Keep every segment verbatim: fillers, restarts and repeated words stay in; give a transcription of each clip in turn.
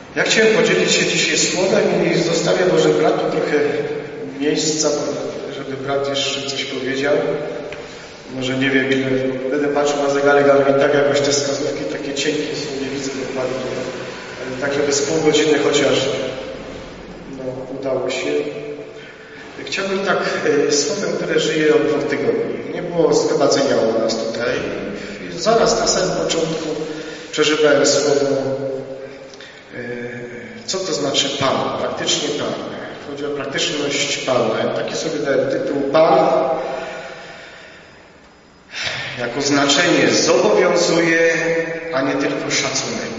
Ja chciałem podzielić się dzisiaj słowem i zostawię może bratu trochę miejsca, żeby brat jeszcze coś powiedział. Może nie wiem ile, będę patrzył na zegarek, ale i tak jakoś te wskazówki takie cienkie są, nie widzę dokładnie. Ale tak, żeby z pół godziny chociaż no, udało się. Chciałbym tak słowem, które żyje od dwóch tygodni. Nie było zgromadzenia u nas tutaj. Zaraz na samym początku przeżywałem słowo, co to znaczy Pan, praktycznie Pan. Chodzi o praktyczność Pana. Taki sobie dałem tytuł Pan jako znaczenie zobowiązuje, a nie tylko szacunek.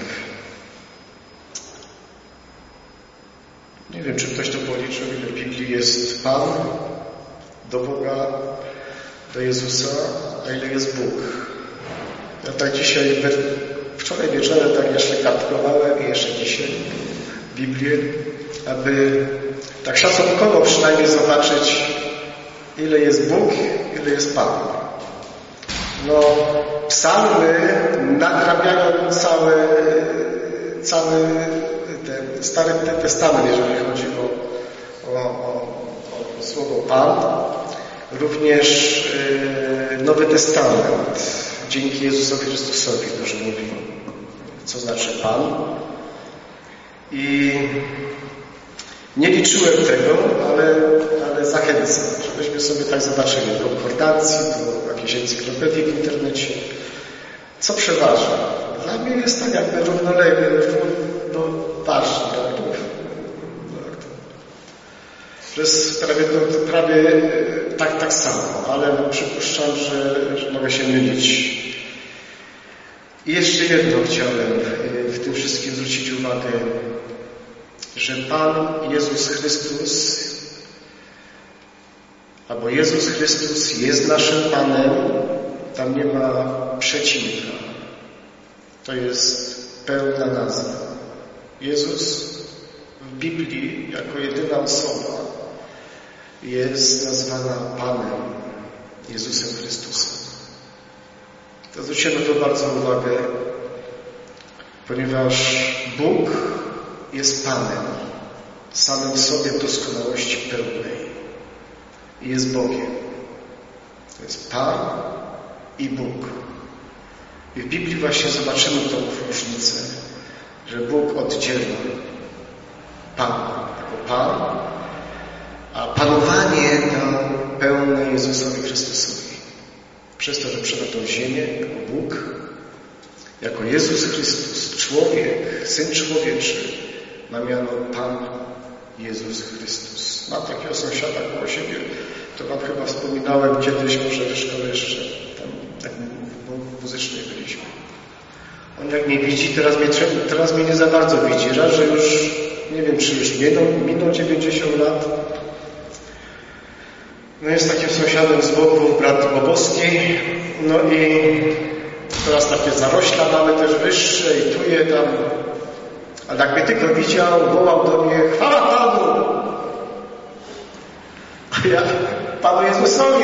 Nie wiem, czy ktoś to policzył, ile w Biblii jest Pan do Boga, do Jezusa, a ile jest Bóg. Ja tak dzisiaj, wczoraj wieczorem tak jeszcze kartkowałem i jeszcze dzisiaj Biblię, aby tak szacunkowo przynajmniej zobaczyć, ile jest Bóg, ile jest Pan. No, psalmy nadrabiają cały, cały ten Stary Testament, jeżeli chodzi o, o, o, o słowo Pan. Również yy, Nowy Testament dzięki Jezusowi Chrystusowi dużo mówi, co znaczy Pan. I nie liczyłem tego, ale, ale zachęcam, żebyśmy sobie tak zobaczyli do konkordacji, do jakiejś encyklopedii w internecie. Co przeważa? Dla mnie jest tak jakby równolegle, no ważne, to jest prawie, to, prawie tak, tak samo, ale przypuszczam, że, że mogę się mylić. I jeszcze jedno chciałem w tym wszystkim zwrócić uwagę, że Pan Jezus Chrystus, albo Jezus Chrystus jest naszym Panem, tam nie ma przeciwnika. To jest pełna nazwa. Jezus w Biblii jako jedyna osoba jest nazwana Panem, Jezusem Chrystusem. To zwróćcie na to bardzo uwagę, ponieważ Bóg jest Panem, samym w sobie w doskonałości pełnej i jest Bogiem. To jest Pan i Bóg. I w Biblii właśnie zobaczymy tą różnicę, że Bóg oddziela Pana jako Pan, a panowanie dał pełne Jezusowi Chrystusowi. Przez to, że przyszedł na tą ziemię jako Bóg, jako Jezus Chrystus, człowiek, Syn Człowieczy, ma miano Pan Jezus Chrystus. Mam takiego sąsiada koło siebie, to Wam chyba wspominałem kiedyś, może w szkole jeszcze, tam tak muzycznie byliśmy. On jak mnie widzi, teraz mnie, teraz mnie nie za bardzo widzi. Raz, że już, nie wiem, czy już minął, minął dziewięćdziesiąt lat. No jest takim sąsiadem z boku, brat Boboski. No i teraz takie zarośla mamy też wyższe i tu je tam. Ale jak mnie tylko widział, wołał do mnie, chwała Panu! A ja, Panu Jezusowi!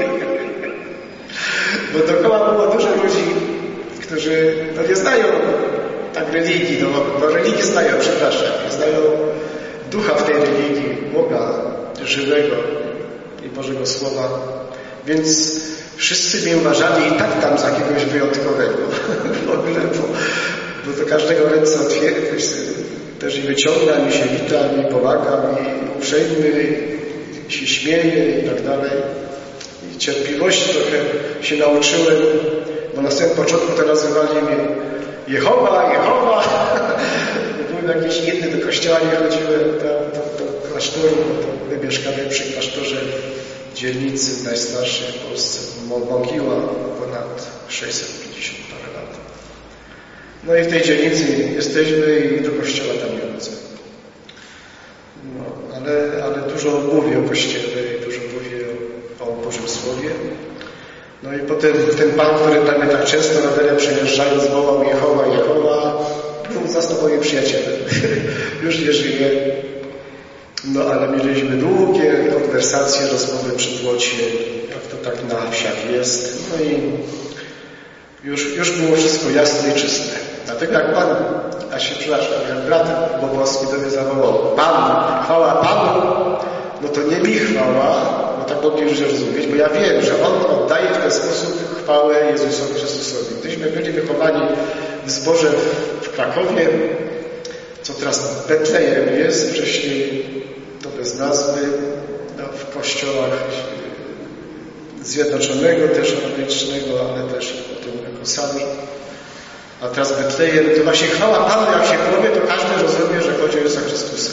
Bo dookoła było dużo ludzi, którzy no nie znają tak religii, no, no religii znają, przepraszam, nie znają ducha w tej religii, Boga żywego i Bożego Słowa. Więc wszyscy mnie uważali i tak tam za jakiegoś wyjątkowego. W ogóle, bo, bo do każdego ręce otwieram, też i wyciągam, i się witam, i pomagam, i uprzejmy, i się śmieję i tak dalej. I cierpliwości trochę się nauczyłem, bo na samym początku to nazywali mnie Jehowa, Jehowa. Byłem jakiś inny, do kościoła nie chodziłem, do, do, do klasztoru, bo to my mieszkamy przy klasztorze dzielnicy najstarszej w Polsce, Mogiła, ponad sześćset pięćdziesiąt parę lat. No i w tej dzielnicy jesteśmy i do kościoła tam nie chodzę. No, ale, ale dużo mówię o Kościele i dużo mówię o, o Bożym Słowie. No i potem ten Pan, który tam mnie tak często na teren przejeżdżając wołał Jehowa, Jehowa, był zastał moim przyjacielem. Już nie żyje. No ale mieliśmy długie konwersacje, rozmowy przy płocie, jak to tak na wsiach jest. No i już, już było wszystko jasne i czyste. Dlatego jak Pan a się przepraszam, jak brat Boboski do mnie zawołał, Pan, chwała Panu, no to nie mi chwała, bo tak mogli rzecz rozumieć, bo ja wiem, że On oddaje w ten sposób chwałę Jezusowi Chrystusowi. Gdyśmy byli wychowani w zborze w Krakowie, co teraz Betlejem jest, wcześniej to bez nazwy, no, w kościołach Zjednoczonego też Ewangelicznego, ale też potem jako sami. A teraz Betlejem, to właśnie chwała Panu, jak się powie, to każdy rozumie, że chodzi o Jezusa Chrystusa.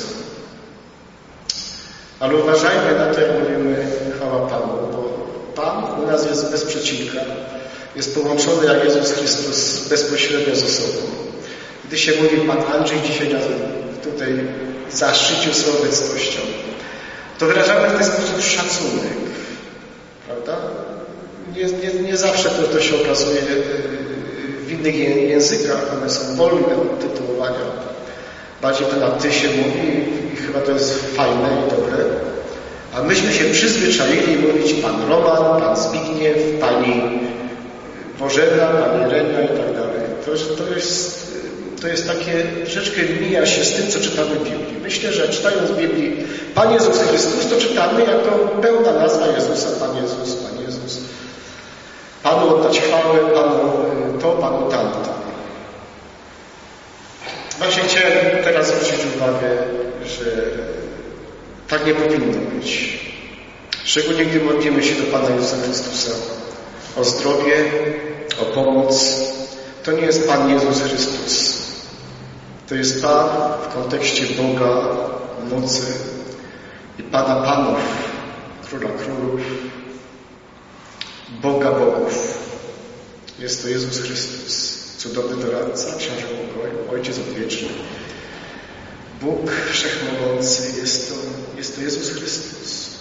Ale uważajmy na to, jak mówimy chwała Panu, bo Pan u nas jest bez przecinka, jest połączony jak Jezus Chrystus bezpośrednio ze sobą. Gdy się mówi, Pan Andrzej dzisiaj nas tutaj zaszczycił swoją obecnością, to wyrażamy w ten sposób szacunek, prawda? Nie, nie, nie zawsze to, to się okazuje w innych językach, one są wolne od tytułowania. Bardziej to na ty się mówi i chyba to jest fajne i dobre. A myśmy się przyzwyczaili mówić Pan Roman, Pan Zbigniew, Pani Bożena, Pani Renia i tak dalej. To jest, to jest, to jest takie, troszeczkę mija się z tym, co czytamy w Biblii. Myślę, że czytając w Biblii Pan Jezus Chrystus, to czytamy jako pełna nazwa Jezusa, Pan Jezus, Pan Jezus. Panu oddać chwałę, Panu to, Panu tamto. Właśnie chciałem teraz zwrócić uwagę, że tak nie powinno być. Szczególnie gdy modlimy się do Pana Jezusa Chrystusa o zdrowie, o pomoc. To nie jest Pan Jezus Chrystus. To jest Pan w kontekście Boga, mocy i Pana Panów, Króla Królów, Boga Bogów. Jest to Jezus Chrystus, cudowny doradca, książę pokoju, Ojciec Odwieczny. Bóg Wszechmogący, jest to, jest to Jezus Chrystus.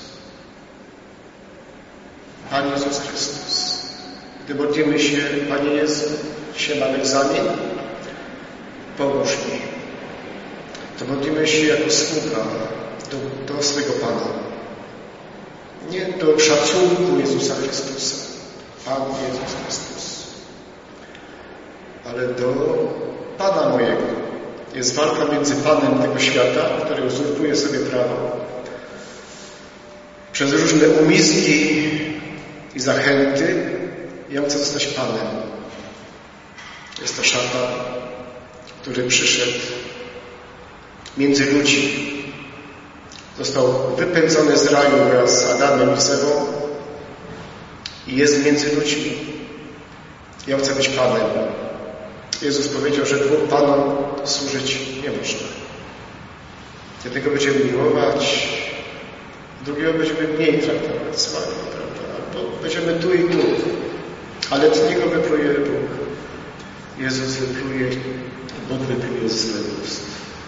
Pan Jezus Chrystus. Gdy modlimy się, Panie Jezu, dzisiaj mam egzamin, pomóż mi. To modlimy się jako sługa do, do swego Pana. Nie do szacunku Jezusa Chrystusa. Pan Jezus Chrystus. Ale do Pana mojego. Jest walka między Panem tego świata, który uzurpuje sobie prawo przez różne umizgi i zachęty. Ja chcę zostać Panem. Jest to szatan, który przyszedł między ludzi. Został wypędzony z raju wraz z Adamem i z Ewą i jest między ludźmi. Ja chcę być Panem. Jezus powiedział, że dwóm Panom służyć nie można. Jednego będziemy miłować, drugiego będziemy mniej traktować słabiej, prawda? Bo będziemy tu i tu. Ale z niego wypluje Bóg. Jezus wypluje, Bóg wypluje z złych ust.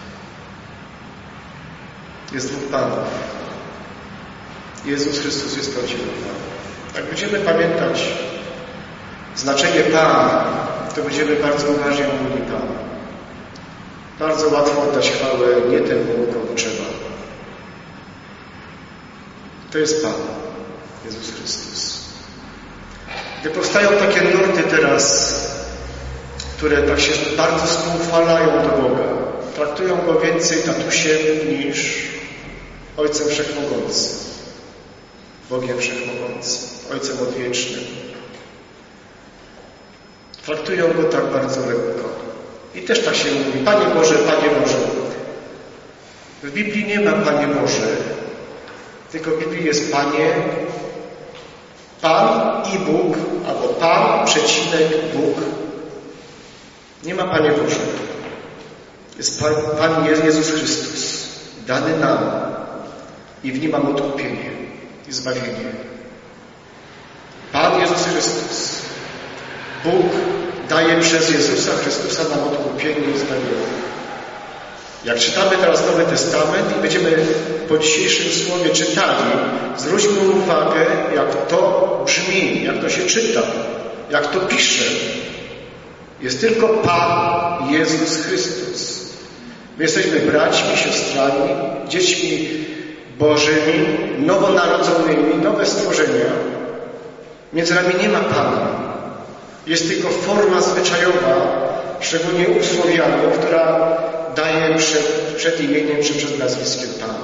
Jest dwóch Panów. Jezus Chrystus jest prawdziwym Panem. Jak będziemy pamiętać znaczenie Pan, to będziemy bardzo uważnie mówili Pana. Bardzo łatwo oddać chwałę nie temu, komu trzeba. To jest Pan, Jezus Chrystus. Gdy powstają takie nurty teraz, które tak się bardzo współchwalają do Boga, traktują Go więcej tatusiem niż Ojcem Wszechmogącym, Bogiem Wszechmogącym, Ojcem Odwiecznym. Traktują Go tak bardzo lekko. I też tak się mówi, Panie Boże, Panie Boże. W Biblii nie ma Panie Boże, tylko w Biblii jest Panie, Pan i Bóg, albo Pan, przecinek, Bóg. Nie ma Panie Boże. Jest Pan, Pan Jezus Chrystus, dany nam i w Nim mamy odkupienie i zbawienie. Pan Jezus Chrystus. Bóg daje przez Jezusa Chrystusa nam odkupienie i zbawienie. Jak czytamy teraz Nowy Testament i będziemy po dzisiejszym słowie czytali, zwróćmy uwagę, jak to brzmi, jak to się czyta, jak to pisze. Jest tylko Pan Jezus Chrystus. My jesteśmy braćmi, siostrami, dziećmi Bożymi, nowonarodzonymi, nowe stworzenia. Między nami nie ma Pana. Jest tylko forma zwyczajowa szczególnie u Słowianów, która daje przed, przed imieniem czy przed nazwiskiem Pan.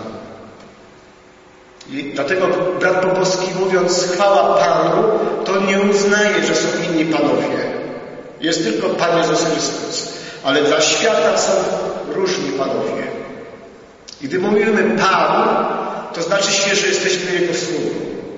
I dlatego brat Popowski, mówiąc chwała Panu, to nie uznaje, że są inni panowie. Jest tylko Pan Jezus Chrystus. Ale dla świata są różni panowie. I gdy mówimy Pan, to znaczy się, że jesteśmy Jego sługą.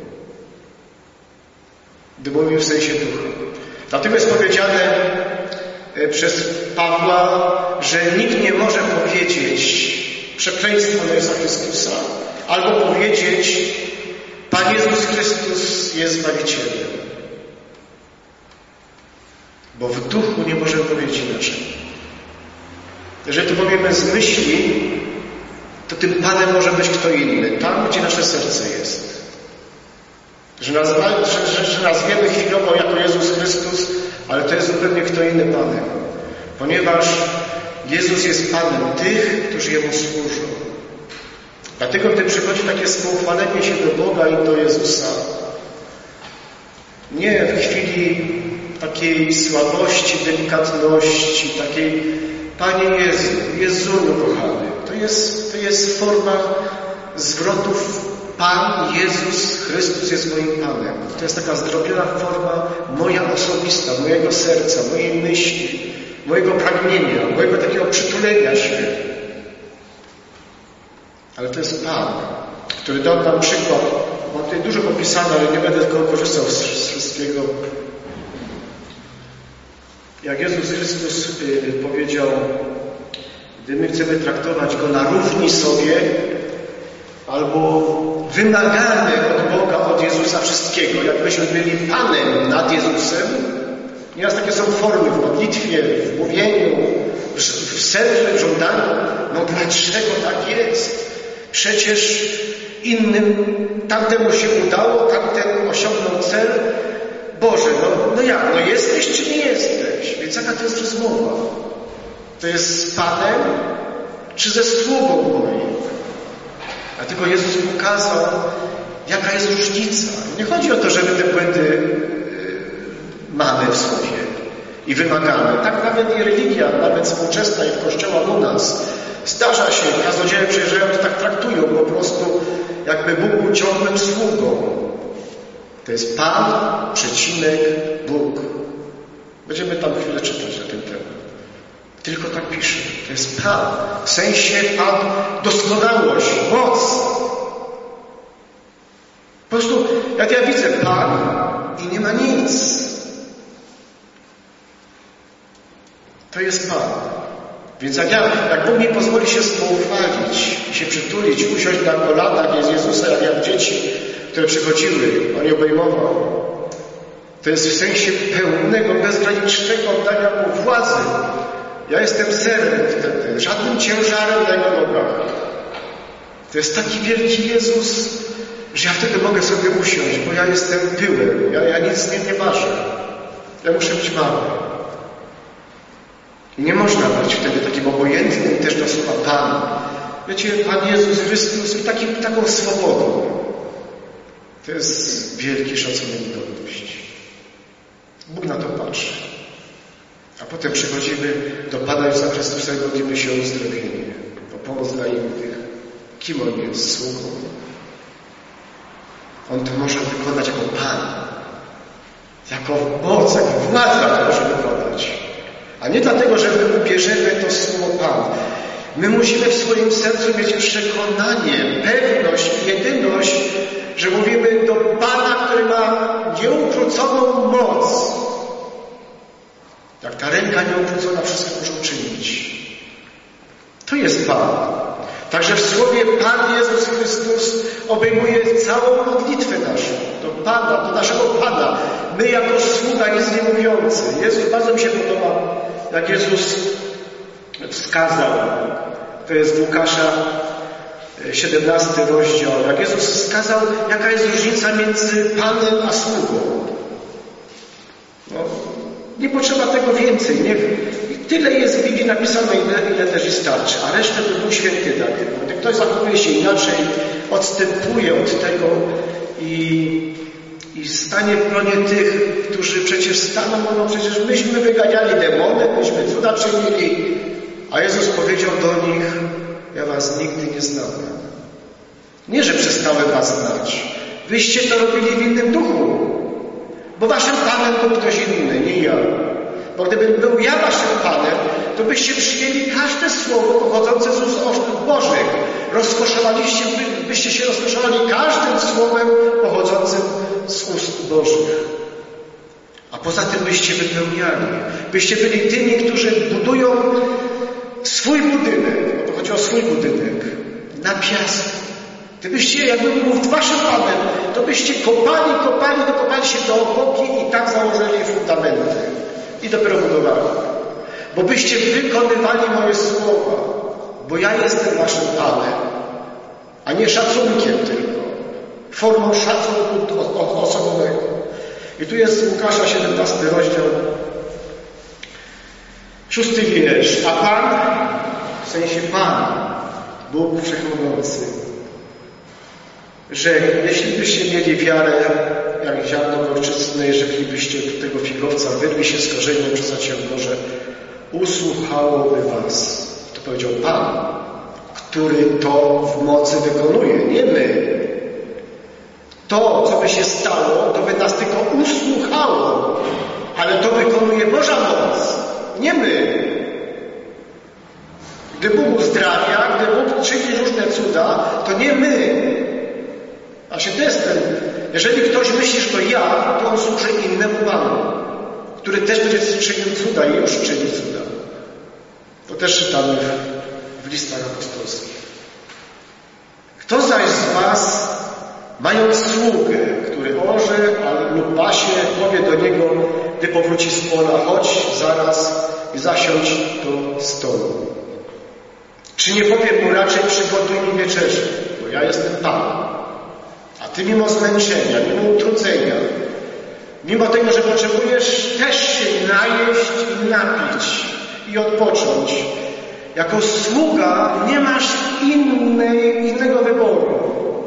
Gdy mówimy w sensie ducha. Dlatego jest powiedziane przez Pawła, że nikt nie może powiedzieć przekleństwo na Jezusa Chrystusa, albo powiedzieć Pan Jezus Chrystus jest Zbawicielem. Bo w duchu nie możemy powiedzieć inaczej. Jeżeli to powiemy z myśli, to tym Panem może być kto inny, tam gdzie nasze serce jest. Że, nazwa, że, że, że nazwiemy chwilowo jako Jezus Chrystus, ale to jest zupełnie kto inny Panem. Ponieważ Jezus jest Panem tych, którzy Jemu służą. Dlatego gdy przychodzi takie spoufalenie się do Boga i do Jezusa, nie w chwili takiej słabości, delikatności, takiej Panie Jezu, Jezuniu kochany, to jest, to jest forma zwrotów Pan Jezus Chrystus jest moim Panem. To jest taka zdrobiona forma moja osobista, mojego serca, mojej myśli, mojego pragnienia, mojego takiego przytulenia się. Ale to jest Pan, który dał nam przykład. Mam tutaj dużo popisane, ale nie będę tylko korzystał z, z wszystkiego. Jak Jezus Chrystus y, powiedział, gdy my chcemy traktować Go na równi sobie, albo wymagamy od Boga, od Jezusa wszystkiego, jakbyśmy byli Panem nad Jezusem. Nieraz takie są formy w modlitwie, w mówieniu, w, w sercu, w żądaniu. No dlaczego tak jest? Przecież innym tamtemu się udało, tamten osiągnął cel. Boże, no, no jak? No jesteś czy nie jesteś? Więc jaka to jest rozmowa? To jest z Panem czy ze sługą moim? Dlatego Jezus pokazał, jaka jest różnica. Nie chodzi o to, że my te błędy mamy w sobie i wymagamy. Tak nawet i religia, nawet współczesna i w kościołach u nas, zdarza się, kaznodzieje przyjeżdżają, to tak traktują po prostu, jakby Bóg był ciągłym sługą. To jest Pan, przecinek, Bóg. Będziemy tam chwilę czytać na ten temat. Tylko tak pisze. To jest Pan. W sensie Pan, doskonałość, moc. Po prostu, jak ja widzę Pan i nie ma nic. To jest Pan. Więc jak, ja, jak Bóg mi pozwoli się spoufalić, się przytulić, usiąść na kolanach jest Jezusa, jak ja dzieci, które przychodziły, On je obejmował. To jest w sensie pełnego, bezgranicznego oddania Mu władzy. Ja jestem serem wtedy, żadnym ciężarem na Jego nogach. To jest taki wielki Jezus, że ja wtedy mogę sobie usiąść, bo ja jestem pyłem, ja, ja nic nie, nie ważę. Ja muszę być mały. I nie można być wtedy takim obojętnym też do słowa Pan. Wiecie, Pan Jezus Chrystus i taki, taką swobodą. To jest wielki szacunek i godność. Bóg na to patrzy. A potem przychodzimy do Pana Jezusa Chrystusa i modlimy się o uzdrowienie, o pomoc dla innych. Kim On jest? Sługą. On to może wykonać jako Pan. Jako moc, jako władza to może wykonać. A nie dlatego, że my ubierzemy to słowo Pan. My musimy w swoim sercu mieć przekonanie, pewność i jedyność, że mówimy do Pana, który ma nieukróconą moc. Jak ta ręka nieukrócona wszystko może uczynić. To jest Pan. Także w słowie Pan Jezus Chrystus obejmuje całą modlitwę naszą. Do Pana, do naszego Pana. My jako sługa nic nie mówiący. Jezus, bardzo mi się podoba, jak Jezus wskazał, to jest w Łukasza siedemnasty rozdział, jak Jezus wskazał, jaka jest różnica między Panem a sługą. No, nie potrzeba tego więcej. Nie, tyle jest w Biblii napisane, ile, ile też i starczy, a resztę to Duch Święty daje. Gdy ktoś zachowuje się inaczej, odstępuje od tego i, i stanie w gronie tych, którzy przecież staną, no przecież myśmy wyganiali demony, myśmy cuda czynili, a Jezus powiedział do nich: ja was nigdy nie znałem. Nie, że przestałem was znać. Wyście to robili w innym duchu, bo waszym Panem był ktoś inny, nie ja. Bo gdybym był ja waszym Panem, to byście przyjęli każde słowo pochodzące z ust Bożych. Rozkoszowaliście, byście się rozkoszowali każdym słowem pochodzącym z ust Bożych. A poza tym byście wypełniali. Byście byli tymi, którzy budują swój budynek. To chodzi o swój budynek. Na piasku. Gdybyście, jakby był waszym Panem, to byście kopali, kopali, dokopali się do opoki i tak założyli fundamenty. I dopiero budowali. Bo byście wykonywali moje słowa. Bo ja jestem waszym Panem. A nie szacunkiem tylko. Formą szacunku osobowego. I tu jest Łukasza siedemnasty rozdział, szósty wiersz. A Pan, w sensie Pan, Bóg Wszechmogący, że jeśli byście mieli wiarę jak ziarno gorczycne, jeżeli byście do tego figowca wyrli się z korzeniem przez Boże, usłuchałoby was. To powiedział Pan, który to w mocy wykonuje, nie my. To, co by się stało, to by nas tylko usłuchało, ale to wykonuje Boża moc, nie my. Gdy Bóg uzdrawia, gdy Bóg czyni różne cuda, to nie my. Właśnie to jest ten, jeżeli ktoś myśli, że to ja, to on służy innemu Panu, który też będzie czynił cuda i już czyni cuda. To też czytamy w, w listach apostolskich. Kto zaś z was, mając sługę, który orze lub pasie, powie do niego, gdy powróci z pola: chodź zaraz i zasiądź do stołu. Czy nie powie mu raczej: przygotuj mi wieczerzę, bo ja jestem Pan. A ty mimo zmęczenia, mimo utrudzenia, mimo tego, że potrzebujesz też się najeść i napić i odpocząć, jako sługa nie masz innej, innego wyboru.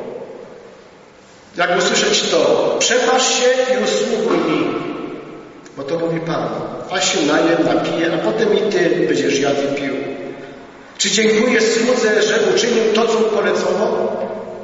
Jak usłyszeć to: przepasz się i usługuj mi, bo to mówi Pan. A się najem, napije, a potem i ty będziesz jadł i pił. Czy dziękuję słudze, że uczynił to, co mu polecono?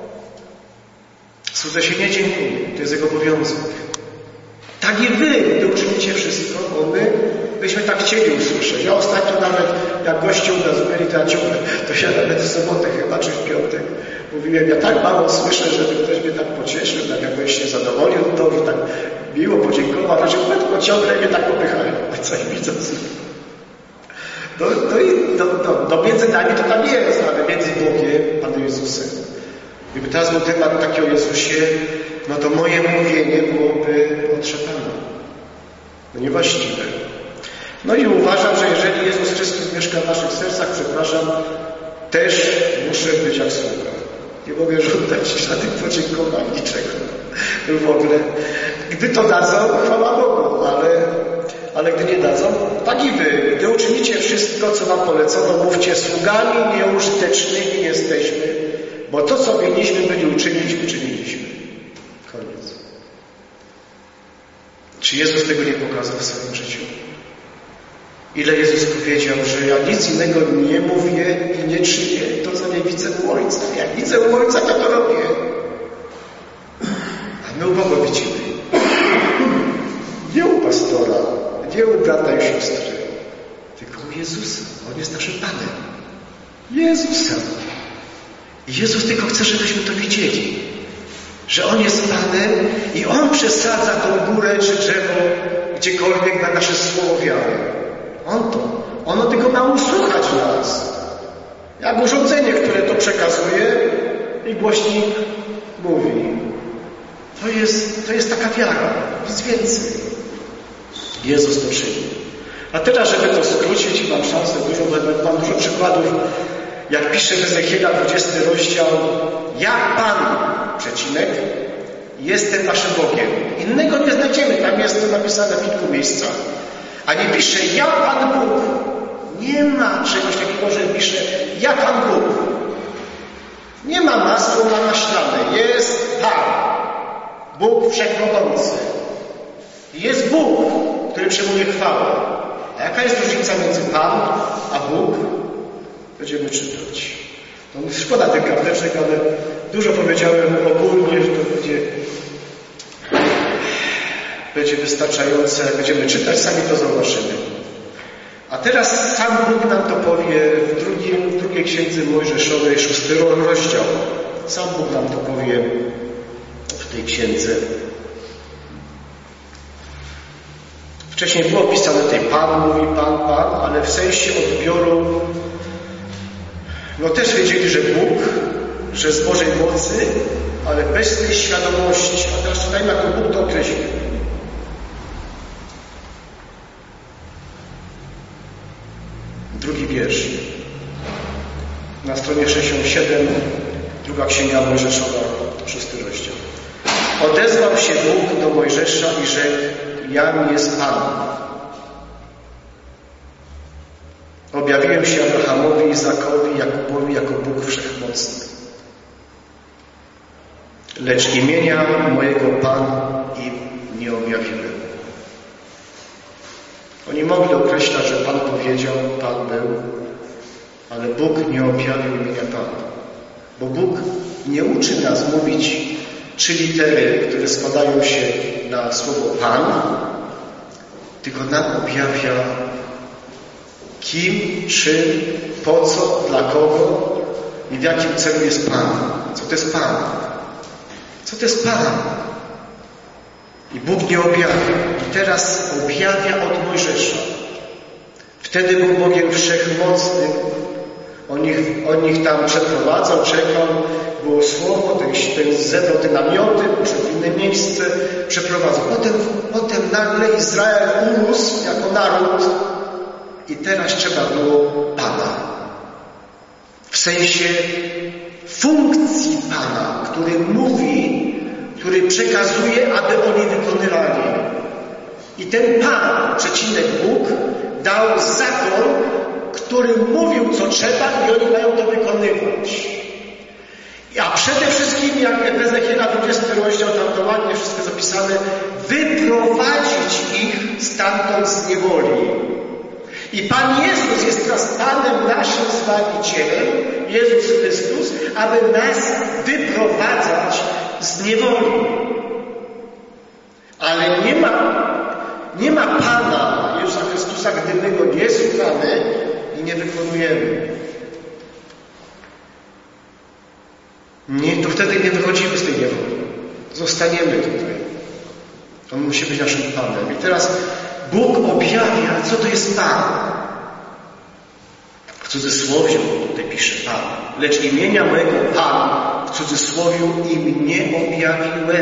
Słudze się nie dziękuję, to jest jego obowiązek. Tak i wy, gdy uczynicie wszystko, bo my byśmy tak chcieli usłyszeć. Ja ostatnio nawet, jak goście u nas byli, to ja ciągle, to się nawet w sobotę chyba, czy w piątek mówiłem: ja tak mało słyszę, żeby ktoś mnie tak pocieszył, tak jakoś się zadowolił, to i tak miło podziękował, że tylko ciągle mnie tak popychają, coś widząc. No, no i do, do, do między nami to tam jest, ale między Bogiem, Panem Jezusem. Gdyby teraz był temat taki o Jezusie, no to moje mówienie byłoby otrzepane. No niewłaściwe. No i uważam, że jeżeli Jezus Chrystus mieszka w naszych sercach, przepraszam, też muszę być jak sługa. Nie mogę żądać żadnych podziękowań, niczego. W ogóle. Gdy to dadzą, chwała Bogu, ale, ale gdy nie dadzą, tak i wy. Gdy uczynicie wszystko, co wam polecono, mówcie: sługami nieużytecznymi jesteśmy, bo to, co winniśmy byli uczynić, uczyniliśmy. Koniec. Czy Jezus tego nie pokazał w swoim życiu? Ile Jezus powiedział, że ja nic innego nie mówię i nie czynię, to co nie widzę u Ojca. Jak widzę u Ojca, to to robię. A my u Boga widzimy. Nie u pastora, nie u brata i siostry, tylko u Jezusa. On jest naszym Panem. Jezusa. I Jezus tylko chce, żebyśmy to widzieli. Że On jest Panem i On przesadza tą górę czy drzewo gdziekolwiek na nasze słowo wiary. On to. Ono tylko ma usłuchać nas. Jak urządzenie, które to przekazuje i głośnik mówi. To jest, to jest taka wiara. Nic więcej. Jezus to czyni. A teraz, żeby to skrócić, mam szansę dużo, mam dużo przykładów. Jak pisze w Ezechiela dwudziesty rozdział: ja Pan, przecinek, jestem waszym Bogiem. Innego nie znajdziemy. Tam jest to napisane w kilku miejscach. A nie pisze: ja Pan Bóg. Nie ma czegoś takiego, że pisze: ja Pan Bóg. Nie ma masła namaślane. Jest Pan. Bóg Wszechmogący. Jest Bóg, który przyjmuje chwałę. A jaka jest różnica między Pan a Bóg? Będziemy czytać. No, szkoda tych karteczek, ale dużo powiedziałem ogólnie, że to będzie, będzie wystarczające. Będziemy czytać, sami to zobaczymy. A teraz sam Bóg nam to powie w, drugim, w drugiej księdze Mojżeszowej, szósty rozdział. Sam Bóg nam to powie w tej księdze. Wcześniej było pisane tutaj Pan mówi, Pan, Pan, ale w sensie odbioru no też wiedzieli, że Bóg, że z Bożej mocy, ale bez tej świadomości. A teraz czytajmy, jak to Bóg to określił. Drugi wiersz. Na stronie sześćdziesiąt siedem, druga księga Mojżeszowa, szósty rozdział. Odezwał się Bóg do Mojżesza i rzekł: Jam jest Pan. Objawiłem się Abrahamowi, Izakowi, Jakubowi jako Bóg Wszechmocny. Lecz imienia mojego Pan im nie objawiłem. Oni mogli określać, że Pan powiedział, Pan był, ale Bóg nie objawił imienia Pana. Bo Bóg nie uczy nas mówić trzy litery, które składają się na słowo Pan, tylko nam objawia kim, czym, po co, dla kogo i w jakim celu jest Pan. Co to jest Pan? Co to jest Pan? I Bóg nie objawia. I teraz objawia od Mojżesza. Wtedy był Bogiem Wszechmocnym. On ich, on ich tam przeprowadzał, czekał. Było słowo, ten, ten zebrał te namioty, poszedł w inne miejsce, przeprowadzał. Potem, potem nagle Izrael urósł jako naród i teraz trzeba było Pana. W sensie funkcji Pana, który mówi, który przekazuje, aby oni wykonywali. I ten Pan, przecinek Bóg, dał zakon, który mówił, co trzeba i oni mają to wykonywać. A przede wszystkim, jak w Ezechiela dwudziesty rozdział, tam to ładnie wszystko zapisane, wyprowadzić ich stamtąd z niewoli. I Pan Jezus jest teraz Panem naszym Zbawicielem, Jezus Chrystus, aby nas wyprowadzać z niewoli. Ale nie ma, nie ma Pana Jezusa Chrystusa, gdy my Go nie słuchamy i nie wykonujemy. Nie, to wtedy nie wychodzimy z tej niewoli. Zostaniemy tutaj. On musi być naszym Panem. I teraz Bóg objawia, co to jest Pan. W cudzysłowie tutaj pisze Pan. Lecz imienia mojego Pan w cudzysłowie im nie objawiłem.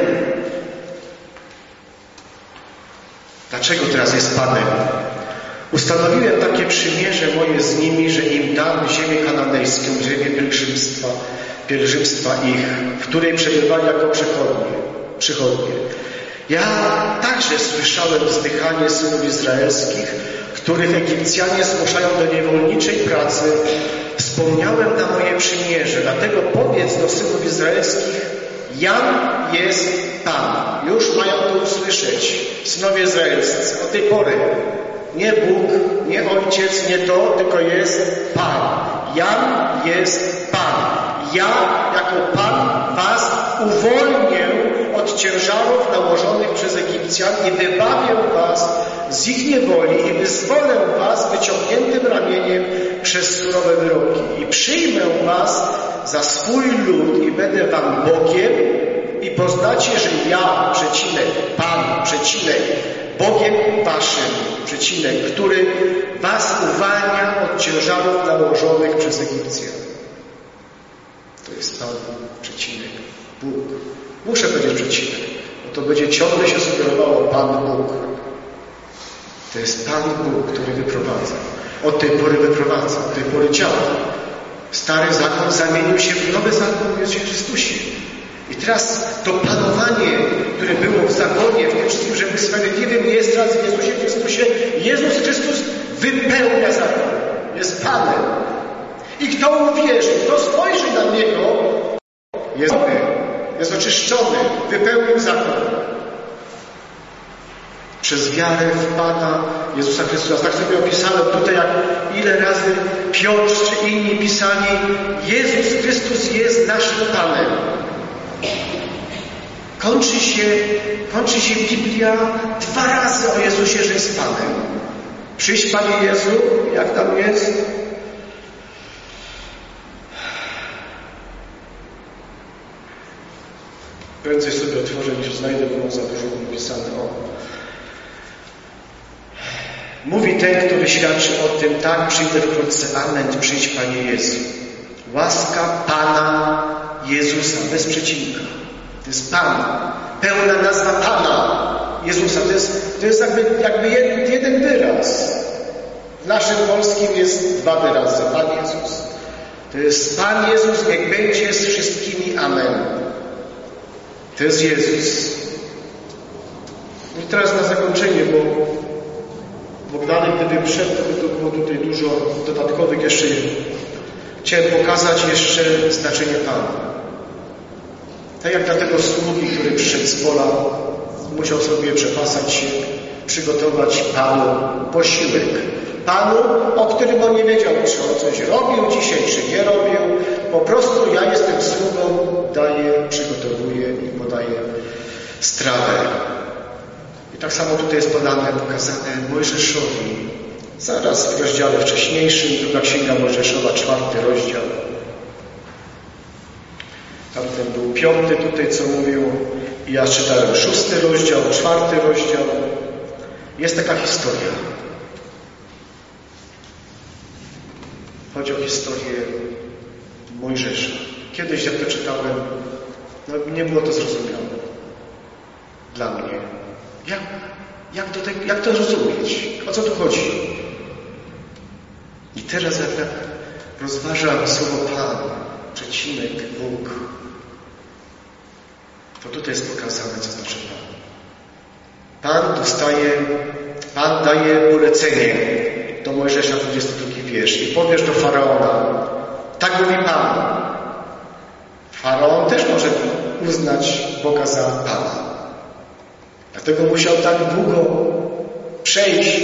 Dlaczego teraz jest Panem? Ustanowiłem takie przymierze moje z nimi, że im dam ziemię kananejską, ziemię pielgrzymstwa, pielgrzymstwa ich, w której przebywali jako przychodnie. przychodnie. Ja także słyszałem wzdychanie synów izraelskich, których Egipcjanie zmuszają do niewolniczej pracy. Wspomniałem na moje przymierze, dlatego powiedz do synów izraelskich: Jam jest Pan. Już mają to usłyszeć synowie izraelscy. Od tej pory nie Bóg, nie Ojciec, nie to, tylko jest Pan. Jam jest Pan. Ja, jako Pan, was uwolnię od ciężarów nałożonych przez Egipcjan i wybawię was z ich niewoli i wyzwolę was wyciągniętym ramieniem przez surowe wyroki. I przyjmę was za swój lud i będę wam Bogiem i poznacie, że ja, przecinek, Pan, przecinek, Bogiem waszym, przecinek, który was uwalnia od ciężarów nałożonych przez Egipcjan. To jest Pan, przecinek, Bóg. Muszę powiedzieć przecinek, bo to będzie ciągle się sugerowało Pan Bóg. To jest Pan Bóg, który wyprowadza. Od tej pory wyprowadza, od tej pory działa. Stary zakon zamienił się w nowy zakon w Jezusie Chrystusie. I teraz to panowanie, które było w zakonie, w tym wszystkim, że my sprawiedliwym jest teraz w Jezusie Chrystusie, Jezus Chrystus wypełnia zakon. Jest Panem. I kto uwierzy, kto spojrzy na Niego, jest dobry. jest oczyszczony, wypełnił zakon. Przez wiarę w Pana Jezusa Chrystusa. Tak sobie opisałem tutaj, jak ile razy Piotr czy inni pisali, Jezus Chrystus jest naszym Panem. Kończy się, kończy się Biblia dwa razy o Jezusie, że jest Panem. Przyjdź, Panie Jezu, jak tam jest? Prędzej sobie otworzę, niż znajdę, bo mam za dużo napisane. O. Mówi ten, który świadczy o tym, tak, przyjdę wkrótce, amen, przyjdź, Panie Jezu. Łaska Pana Jezusa, bez przecinka. To jest Pan. Pełna nazwa Pana Jezusa. To jest, to jest jakby, jakby jeden, jeden wyraz. W naszym polskim jest dwa wyrazy. Pan Jezus. To jest Pan Jezus, niech będzie z wszystkimi. Amen. To jest Jezus. I teraz na zakończenie, bo Bogdanek, gdyby wszedł, to było tutaj dużo dodatkowych jeszcze. Chciałem pokazać jeszcze znaczenie Pana. Tak jak dla tego sługi, który przyszedł z pola, musiał sobie przepasać się, przygotować Panu posiłek. Panu, o którym on nie wiedział, czy on coś robił dzisiaj, czy nie robił. Po prostu ja jestem sługą, daję, przygotowuję i podaję strawę. I tak samo tutaj jest podane, pokazane Mojżeszowi. Zaraz w rozdziale wcześniejszym, druga księga Mojżeszowa, czwarty rozdział. Tamten był piąty tutaj, co mówił. I ja czytałem szósty rozdział, czwarty rozdział. Jest taka historia. Chodzi o historię Mojżesza. Kiedyś, jak to czytałem, no nie było to zrozumiałe dla mnie. Jak, jak, do tego, jak to rozumieć? O co tu chodzi? I teraz jak tak rozważam słowo Pan, przecinek Bóg, to tutaj jest pokazane, co znaczy Pan. Pan dostaje, Pan daje polecenie do Mojżesza, dwudziesty drugi wiersz. I powiesz do Faraona, tak mówi Pan. Faraon też może uznać Boga za Pana. Dlatego musiał tak długo przejść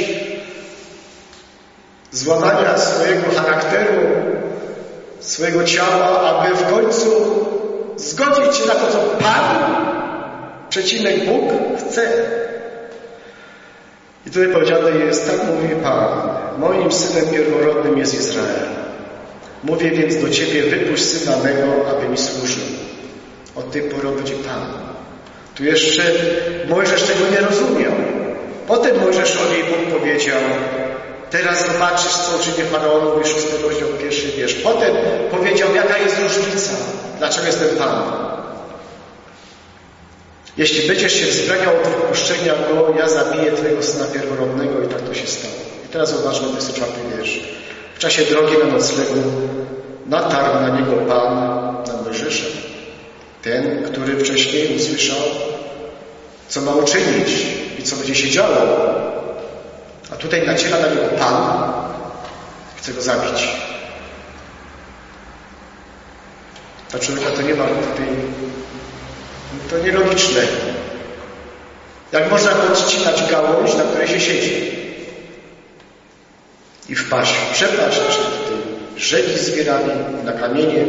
złamania swojego charakteru, swojego ciała, aby w końcu zgodzić się na to, co Pan, przecinek Bóg, chce. I tutaj powiedziane jest, tak mówi Pan, moim synem pierworodnym jest Izrael. Mówię więc do Ciebie, wypuść syna mego, aby mi służył. Od tej pory będzie Pan. Tu jeszcze Mojżesz tego nie rozumiał. Potem Mojżeszowi Bóg powiedział, teraz zobaczysz, co uczynię Faraonowi, szósty rozdział, pierwszy wiersz. Potem powiedział, jaka jest różnica, dlaczego jestem Pan. Jeśli będziesz się wzbraniał od wypuszczenia go, ja zabiję Twojego syna pierworodnego. I tak to się stało. I teraz zobaczmy dwudziesty czwarty wiersz. W czasie drogi na noclegu natarł na niego Pan, na Mojżesza. Ten, który wcześniej usłyszał, co ma uczynić i co będzie się działo. A tutaj naciera na niego Pan, chce go zabić. Dla człowieka to nie ma tutaj, to nielogiczne. Jak można podcinać gałąź, na której się siedzi i wpaść w przepaść, czy tutaj rzeki zbierali na kamienie.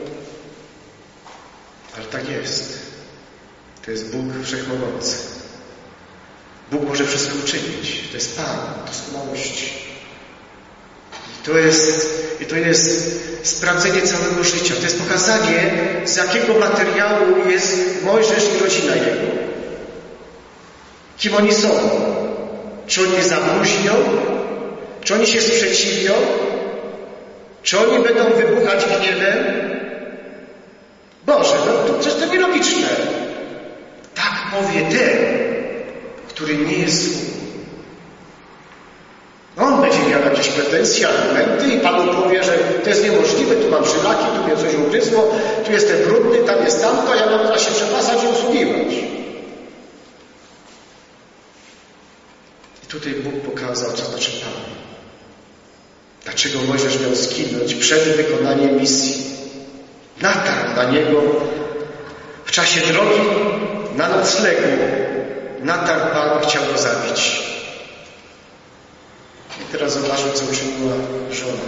Ale tak jest. To jest Bóg Wszechmogący. Bóg może wszystko uczynić. To jest Pan doskonałości. I to jest, i to jest sprawdzenie całego życia. To jest pokazanie, z jakiego materiału jest Mojżesz i rodzina jego. Kim oni są? Czy oni zabluźnią? Czy oni się sprzeciwią? Czy oni będą wybuchać gniewem? Boże, no to przecież to nielogiczne. Tak powie ten, który nie jest sługą. On będzie miał jakieś pretensje, argumenty i Panu powie, że to jest niemożliwe, tu mam żylaki, tu mnie coś ugryzło, tu jestem brudny, tam jest tamto, ja mam teraz się przepasać i usługiwać. I tutaj Bóg pokazał, co znaczy Pan. Dlaczego Mojżesz miał zginąć przed wykonaniem misji. Natarł na niego w czasie drogi na noclegu natarł Pan, chciał go zabić. I teraz zobaczmy, co uczyniła żona.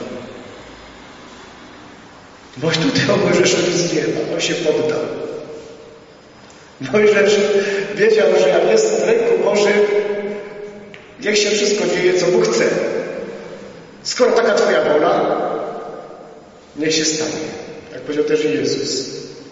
Bo tutaj o Mojżeszu nic nie ma, on się poddał. Mojżesz wiedział, że jak jest w ręku Bożym, niech się wszystko dzieje, co Bóg chce. Skoro taka Twoja wola, niech się stanie. Jak powiedział też Jezus.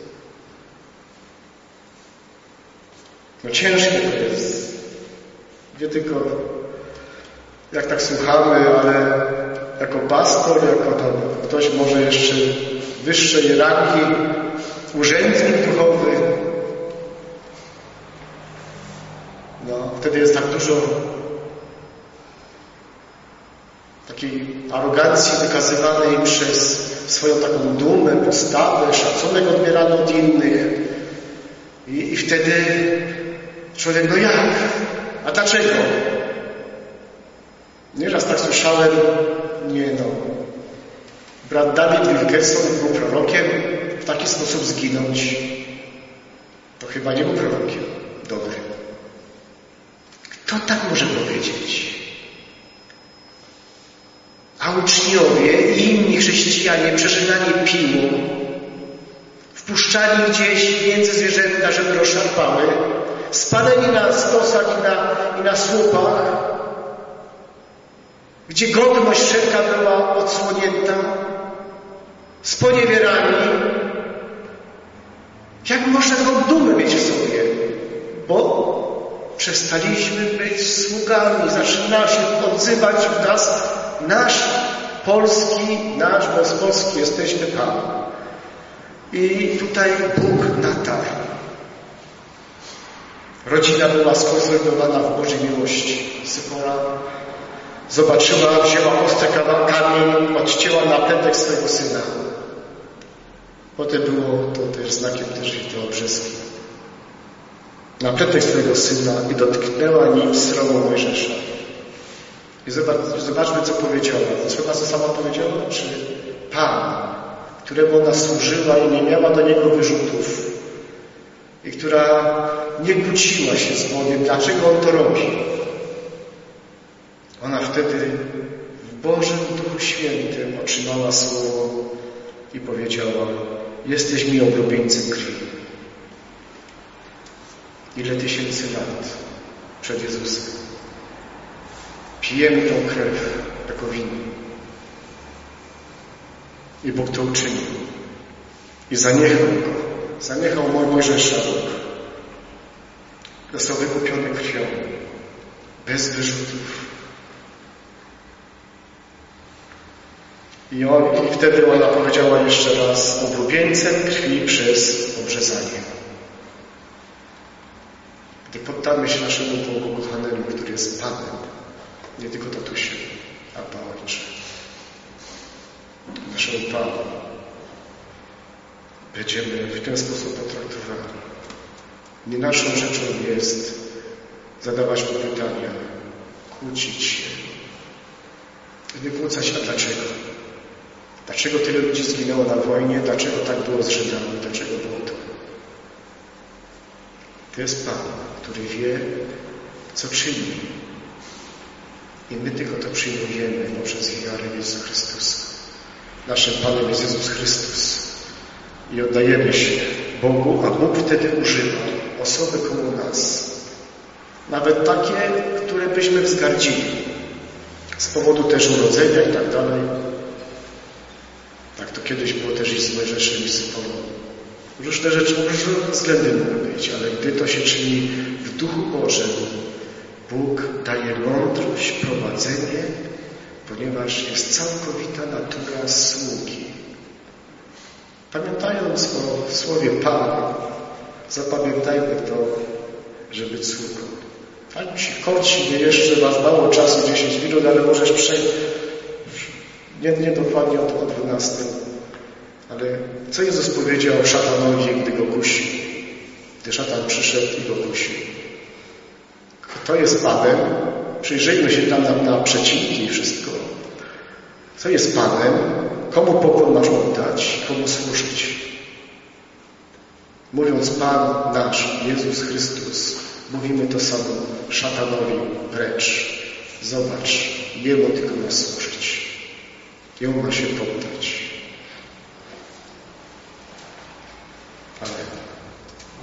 No ciężkie to jest. Nie tylko jak tak słuchamy, ale jako pastor, jako tam ktoś może jeszcze wyższej rangi, urzędnik duchowy. No, wtedy jest tak dużo takiej arogancji wykazywanej przez swoją taką dumę, postawę, szacunek odbierany od innych. I, i wtedy człowiek, no jak? A dlaczego? Nieraz tak słyszałem, nie no, brat Dawid Wilkerson był prorokiem, w taki sposób zginąć, to chyba nie był prorokiem dobrym. Kto tak może powiedzieć? A uczniowie i inni chrześcijanie przeżynani piłą, wpuszczali gdzieś między zwierzęta, żeby rozszarpały, spaleni na stosach i na, i na słupach, gdzie godność wszelka była odsłonięta, sponiewierani. Jak można taką dumę mieć w sobie? Bo przestaliśmy być sługami, zaczyna się odzywać w nas nasz polski, nasz, bo z Polski jesteśmy Pan. I tutaj Bóg natarł. Rodzina była skonsolidowana w Bożej miłości. Sypora zobaczyła, wzięła ostre kamień, odcięła napętek swojego syna. Potem było to też znakiem też rytuału brzeskim. Napętek swojego syna i dotknęła nim srogo Mojżesza. I zobacz, zobaczmy, co powiedziała. Chyba co sama powiedziała? Czy Pan, któremu ona służyła i nie miała do niego wyrzutów i która nie kłóciła się z Bogiem, dlaczego on to robi? Ona wtedy w Bożym Duchu Świętym otrzymała słowo i powiedziała: jesteś mi oblubieńcem krwi. Ile tysięcy lat przed Jezusem pijemy tą krew jako wino. I Bóg to uczynił. I zaniechał go. Zaniechał Mojżesza Bóg. Został wykupiony krwią. Bez wyrzutów. I, on, I wtedy ona powiedziała jeszcze raz: oblubieńcem krwi przez obrzezanie. Gdy poddamy się naszemu Bogu kochanemu, który jest Panem, nie tylko tatusiem, a Pan Ojcze, naszemu Panu, będziemy w ten sposób potraktowani. Nie naszą rzeczą jest zadawać mu pytania, kłócić się, wykłócać, a dlaczego? Dlaczego tyle ludzi zginęło na wojnie? Dlaczego tak było z Żydami? Dlaczego było to? To jest Pan, który wie, co czyni. I my tylko to przyjmujemy poprzez wiarę w Jezusa Chrystusa. Naszym Panem jest Jezus Chrystus. I oddajemy się Bogu, a Bóg wtedy używa osoby koło nas. Nawet takie, które byśmy wzgardzili. Z powodu też urodzenia i tak dalej. Tak to kiedyś było też i z Mojżeszem i z Syporą. Różne rzeczy, różne względy mogą być, ale gdy to się czyni w Duchu Bożym, Bóg daje mądrość, prowadzenie, ponieważ jest całkowita natura sługi. Pamiętając o słowie Pana, zapamiętajmy to, żeby być sługą. Tak ci korci, nie jeszcze masz mało czasu, dziesięć minut, ale możesz przejść, nie, nie dokładnie o, o dwunastym. Ale co Jezus powiedział szatanowi, gdy go kusił? Gdy szatan przyszedł i go kusił. Kto jest Panem? Przyjrzyjmy się tam na, na przecinki i wszystko. Co jest Panem? Komu pokłon masz oddać? Komu służyć? Mówiąc Pan nasz, Jezus Chrystus, mówimy to samo szatanowi precz. Zobacz, Jemu tylko ma służyć. Jemu ma się poddać. Amen.